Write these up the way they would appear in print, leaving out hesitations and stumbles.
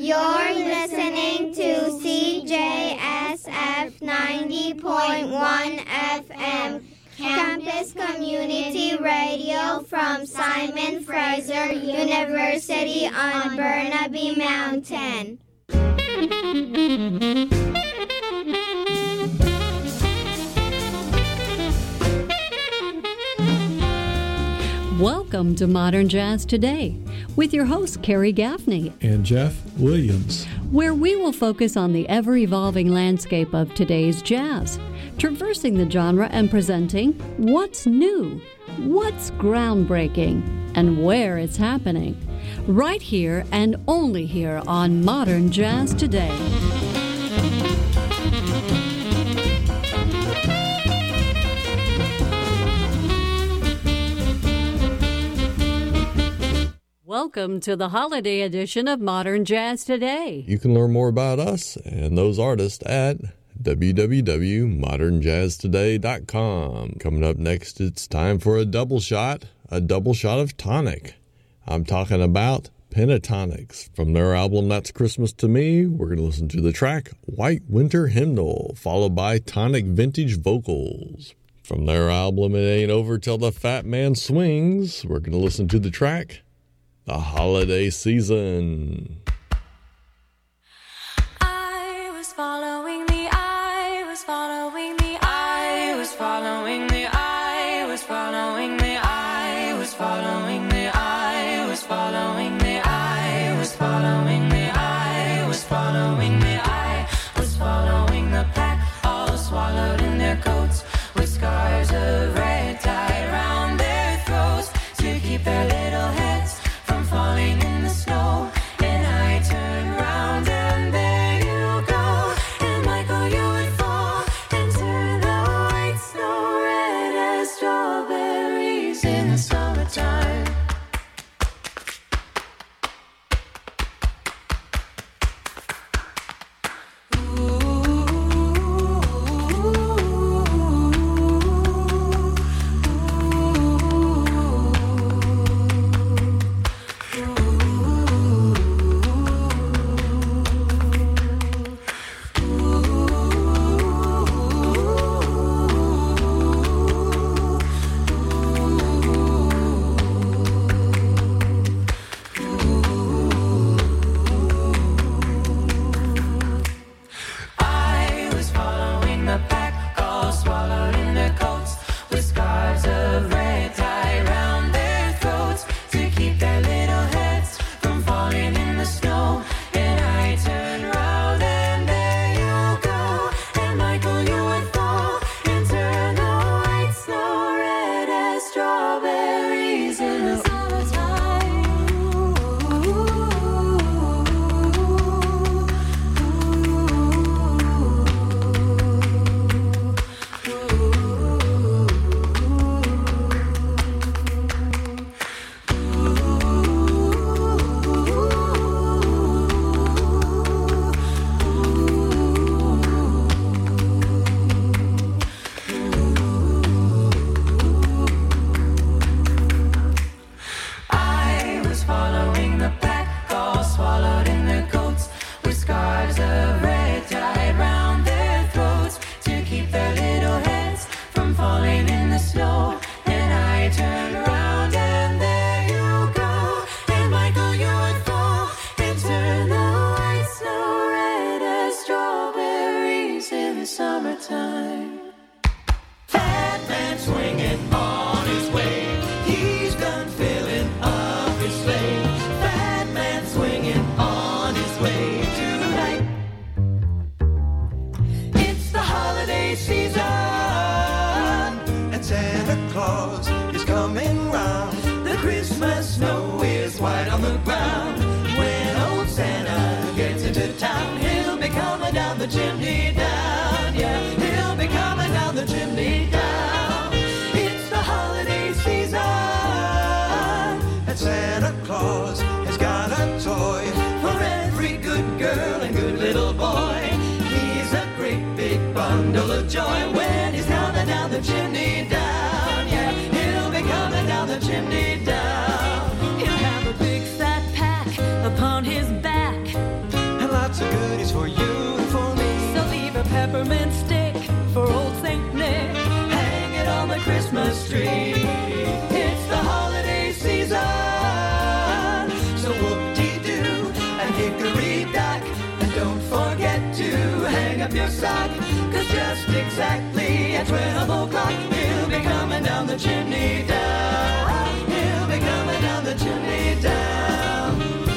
You're listening to CJSF 90.1 FM, Campus Community Radio from Simon Fraser University on Burnaby Mountain. Welcome to Modern Jazz Today with your hosts Carrie Gaffney and Jeff Williams, where we will focus on the ever-evolving landscape of today's jazz, traversing the genre and presenting what's new, what's groundbreaking, and where it's happening. Right here and only here on Modern Jazz Today. Welcome to the holiday edition of Modern Jazz Today. You can learn more about us and those artists at www.modernjazztoday.com. Coming up next, it's time for a double shot of tonic. I'm talking about Pentatonix. From their album That's Christmas to Me, we're going to listen to the track White Winter Hymnal, followed by Tonic Vintage Vocals. From their album It Ain't Over Till the Fat Man Swings, we're going to listen to the track The Holiday Season. I was following the eye, was following the eye, was following the eye, was following the eye, was following the eye, was following the eye, was following the eye, was following the eye, was following the pack, all swallowed in their coats, with scars of red tied round their throats to keep their little heads from falling in the snow. And I turned round and there you go, and Michael, you would fall into the white snow, red as strawberries in the summertime. Chimney down. He'll have a big fat pack upon his back. peppermint stick for old Saint Nick. Hang it on the Christmas tree. It's the holiday season, so whoop-dee-doo and hickory-dock. And don't forget to hang up your sock, 'cause just exactly at 12 o'clock he'll be coming down the chimney down. He'll be coming down the chimney down.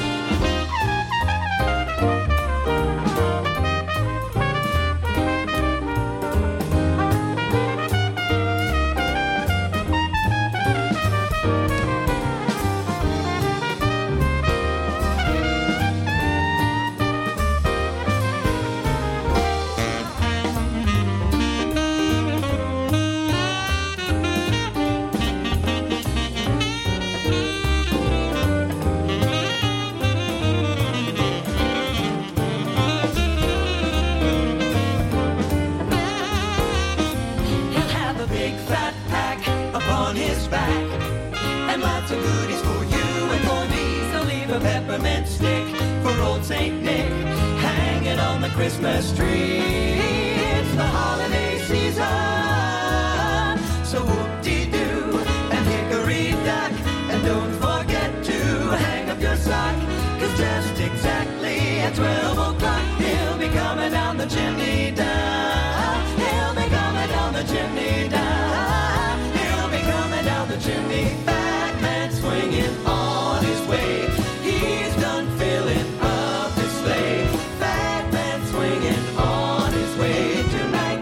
Goodies for you and for me. So leave a peppermint stick for old Saint Nick. Hang it on the Christmas tree. It's the holiday season, so whoop-dee-doo and hickory-dock. And don't forget to hang up your sock, 'cause just exactly at 12 o'clock he'll be coming down the chimney down. He'll be coming down the chimney down. He'll be coming down the chimney down. Swinging on his way, he's done filling up his sleigh. Fat man swinging on his way tonight.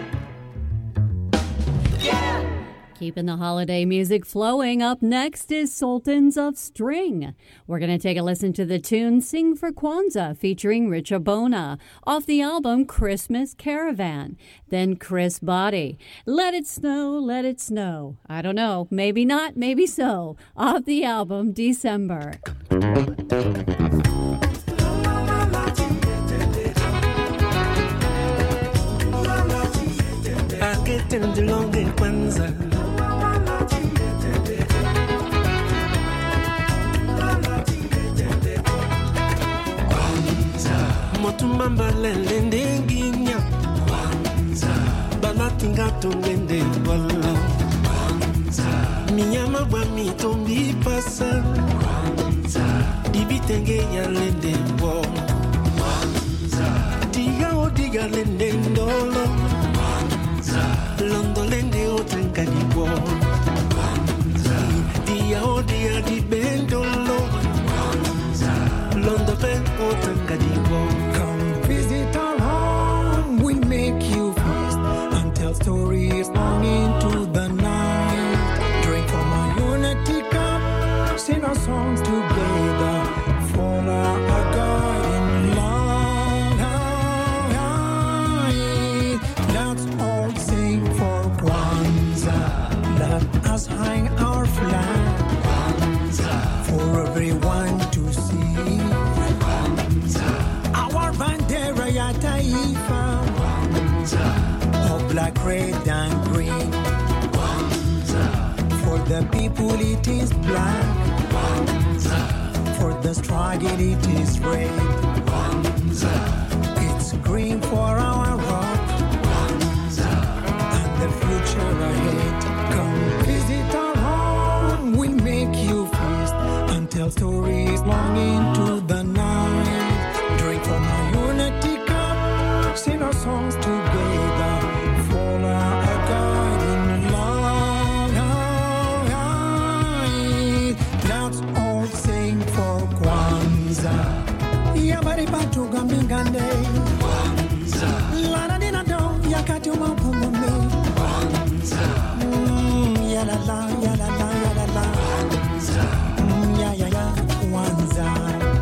Yeah! Keeping the holiday music flowing, up next is Sultans of String. We're going to take a listen to the tune Sing for Kwanzaa featuring Rich Abona off the album Christmas Caravan. Then Chris Body, Let It Snow, Let It Snow. I don't know, maybe not, maybe so, off the album December. Motumamba lende nginya Kwanza Balatinga tungende wala Kwanza Miyama wa mitombi pasa Kwanza Dibitenge ya lende wo Kwanza Diga lende ndolo Kwanza Londo lende otangani wo Kwanza Dia di bendolo Kwanza Londo pe otangani wo. Come visit our home, we make you feast and tell stories long into the night. Drink from our unity cup, sing our songs together, follow our God in love. Let's all sing for Kwanzaa. Let us hang our flag for everyone to see. Bandera ya taifa of black, red and green. For the people it is black, for the struggle it is red. It's green for our rock and the future ahead. Come visit our home, we make you feast and tell stories long into the night. Drink from our unity cup, sing our songs together, follow our God in love. Let's all sing for Kwanzaa. Yabari batu gambingande Kwanzaa. Lana dina do yakati umapumune Kwanzaa. Yalala, yalala, yalala Kwanzaa. Ya, Kwanzaa.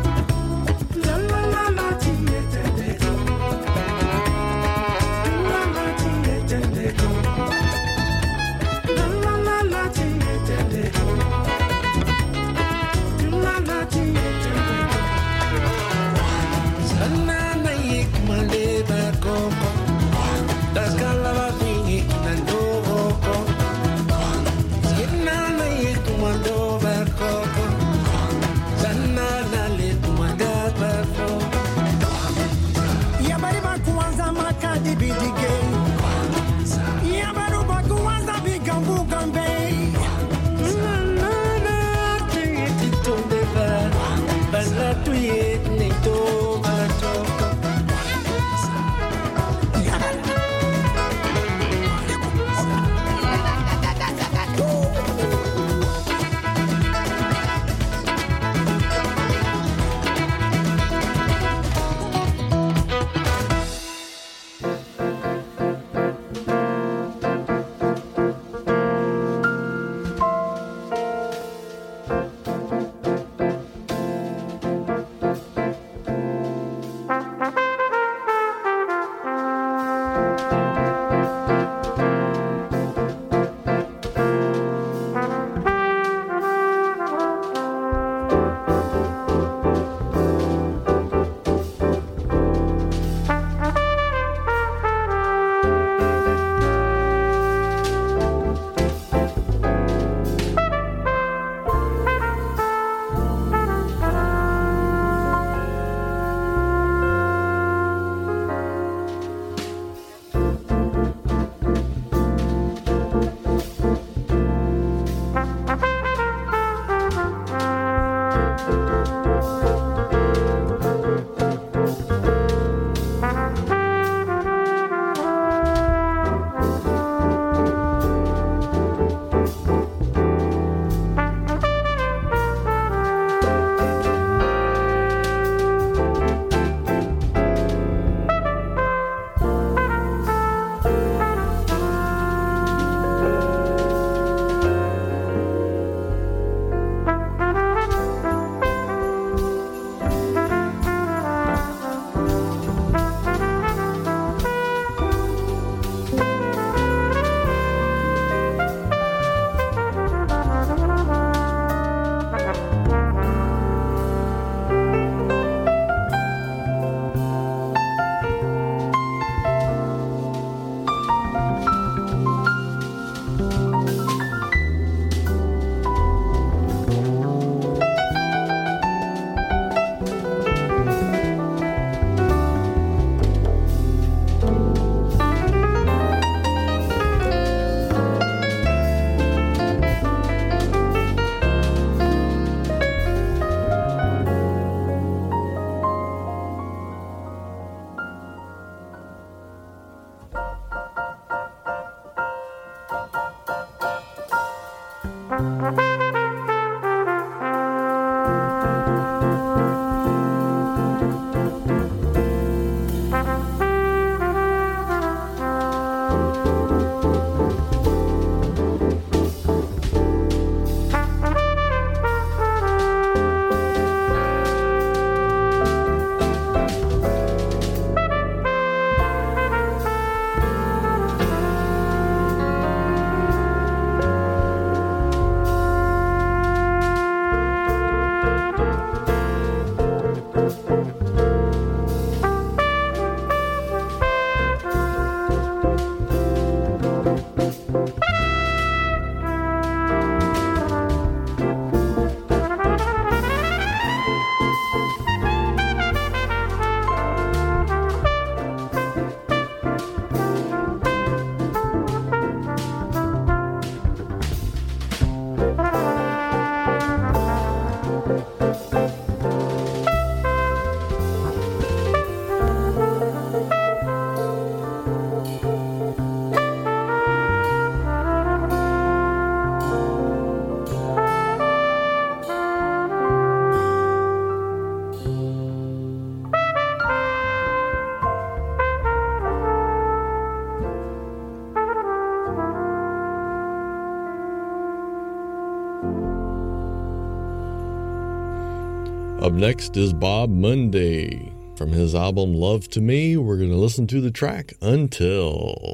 Up next is Bob Monday. From his album Love to Me, we're going to listen to the track Until.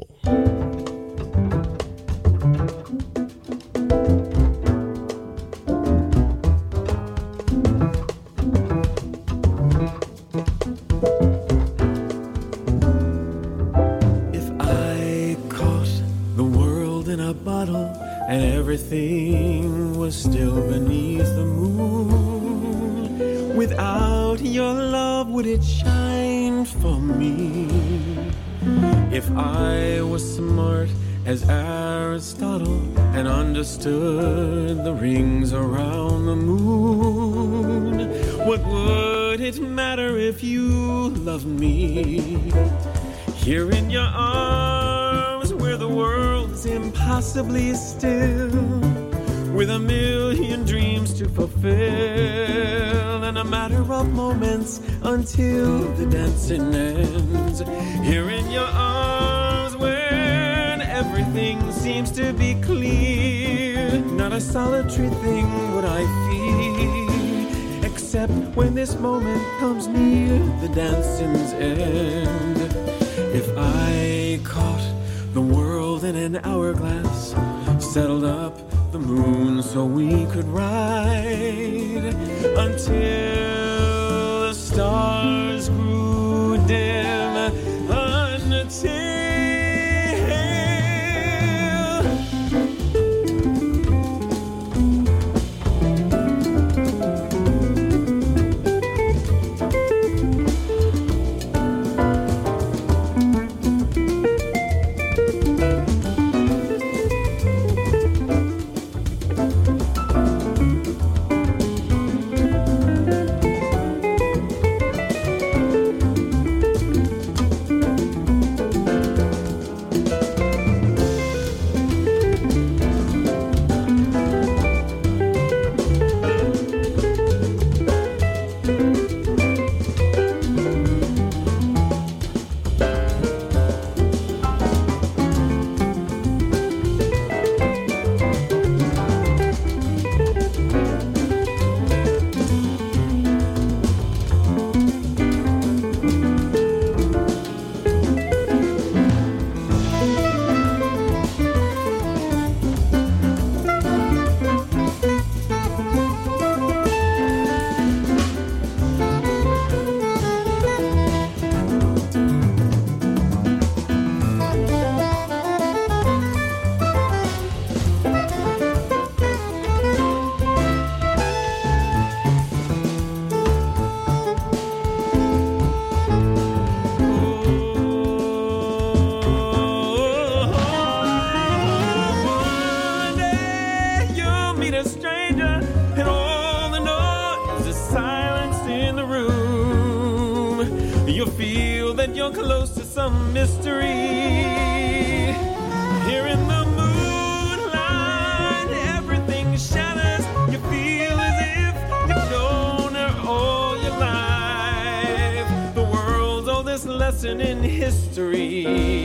Everything was still beneath the moon. Without your love, would it shine for me? If I was smart as Aristotle and understood the rings around the moon, what would it matter if you loved me? Here in your arms, where the world is impossibly still, with a million dreams to fulfill, and a matter of moments until the dancing ends. Here in your arms, when everything seems to be clear, not a solitary thing would I fear, except when this moment comes near the dancing's end. If I caught the world in an hourglass, settled up the moon so we could ride until the stars grew dim, until close to some mystery. Here in the moonlight, everything shatters. You feel as if you've known her all your life. The world's oldest lesson in history.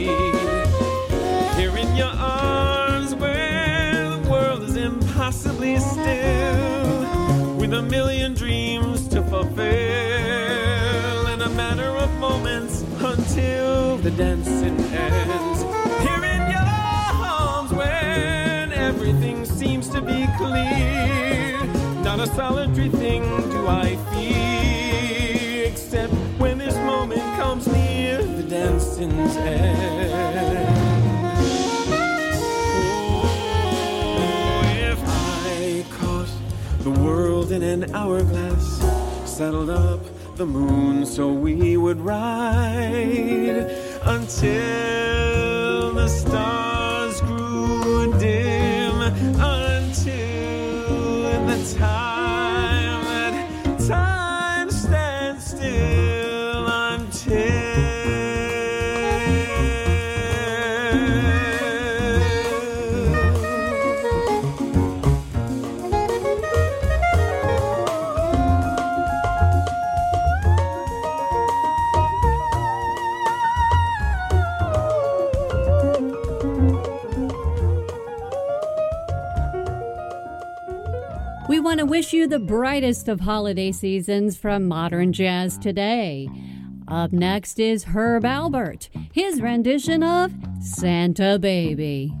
Here in your arms, where the world is impossibly still, with a million dreams to fulfill, in a matter of moments until the dancing ends. Here in your arms, when everything seems to be clear, not a solitary thing do I fear, except when this moment comes near the dancing's end. Oh, if I caught the world in an hourglass, settled up the moon so we would ride until the stars grew dim, until the time that time stands still, until We want to wish you the brightest of holiday seasons from Modern Jazz Today. Up next is Herb Alpert, his rendition of Santa Baby.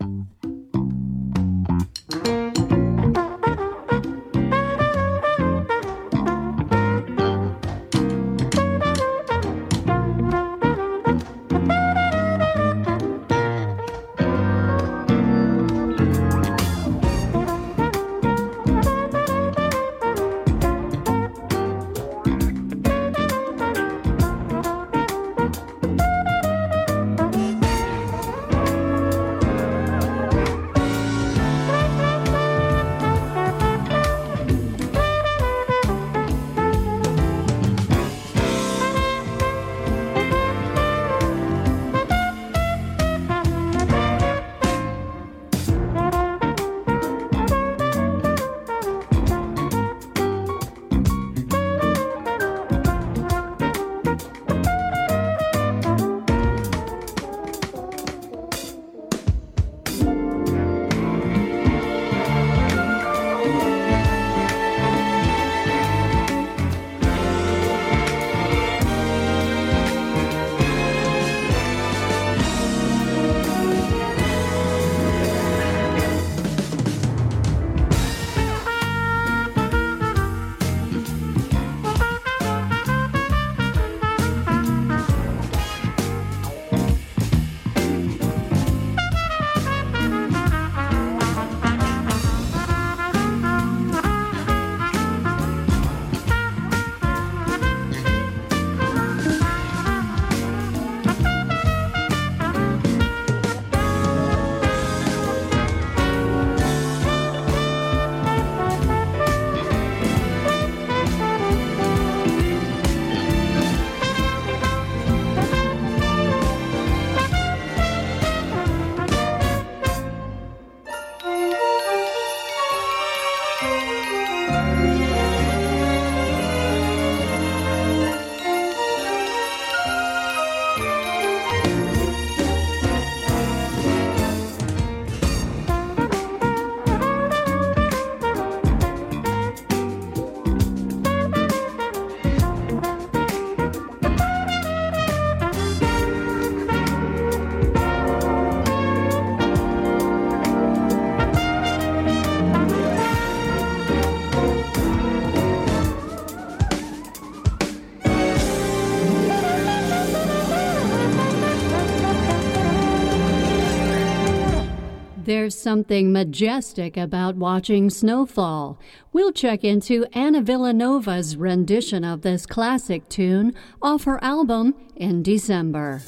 There's something majestic about watching snowfall. We'll check into Anna Villanova's rendition of this classic tune off her album In December.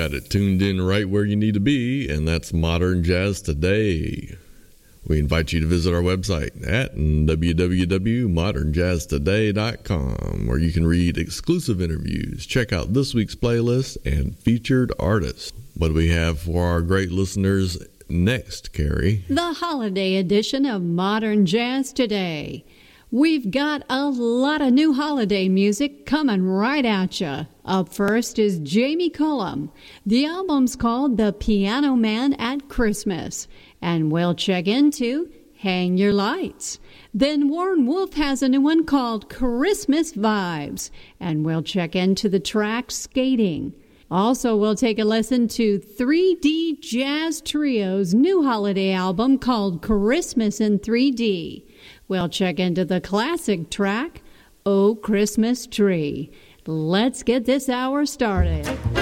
got it tuned in right where you need to be, and that's Modern Jazz Today. We invite you to visit our website at www.modernjazztoday.com, where you can read exclusive interviews, check out this week's playlist, and featured artists. What do we have for our great listeners next, Carrie? The holiday edition of Modern Jazz Today. We've got a lot of new holiday music coming right at you. Up first is Jamie Cullum. The album's called The Piano Man at Christmas. And we'll check into Hang Your Lights. Then Warren Wolf has a new one called Christmas Vibes. And we'll check into the track Skating. Also, we'll take a listen to 3D Jazz Trio's new holiday album called Christmas in 3D. We'll check into the classic track, Oh Christmas Tree. Let's get this hour started.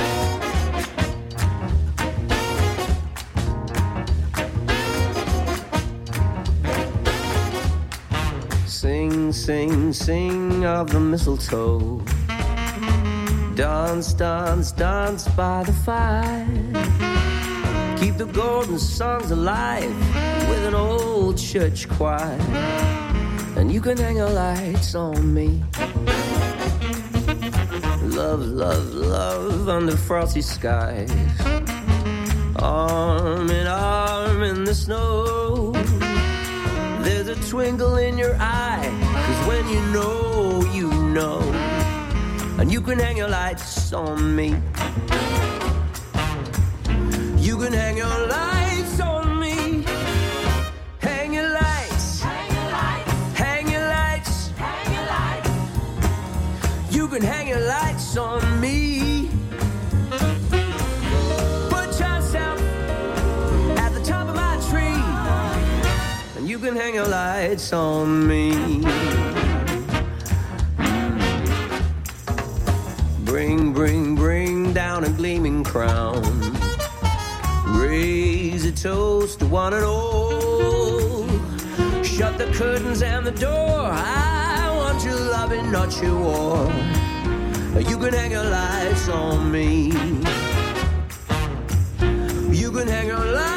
Sing, sing, sing of the mistletoe. Dance, dance, dance by the fire. Keep the golden songs alive with an old church choir. And you can hang your lights on me. Love, love, love under frosty skies. Arm in arm in the snow. There's a twinkle in your eye, 'cause when you know, you know. And you can hang your lights on me. You can hang your lights on me. Hang your lights. Hang your lights. Hang your lights. Hang your lights. You can hang your lights on me. Put yourself at the top of my tree. And you can hang your lights on me. Bring, bring, bring down a gleaming crown. Raise a toast to one and all. Shut the curtains and the door. I want your loving, not your war. You can hang your lights on me. You can hang your lights